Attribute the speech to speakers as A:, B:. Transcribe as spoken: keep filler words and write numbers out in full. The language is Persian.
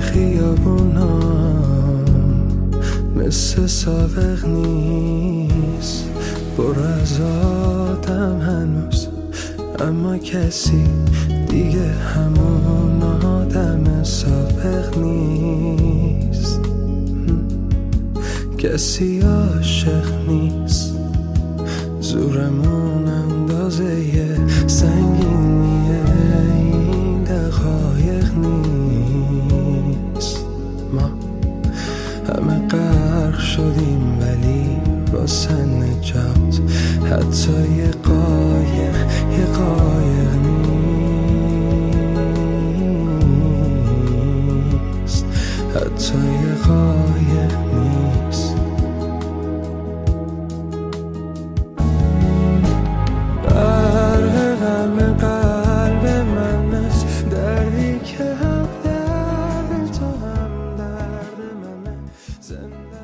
A: خیابونام مثل سابق نیست، پر از آدم هنوز، اما کسی دیگه همون آدم سابق نیست. کسی عاشق نیست، زورمون اندازه سنگینی این دقایق نیست. ما همه غرق شدیم ولی واسه نجات حتی یه قایق یه قایق نیست، حتی یه قایق نیست. برق غم قلب من است، دردی که هم درد تو هم درد منه. زنده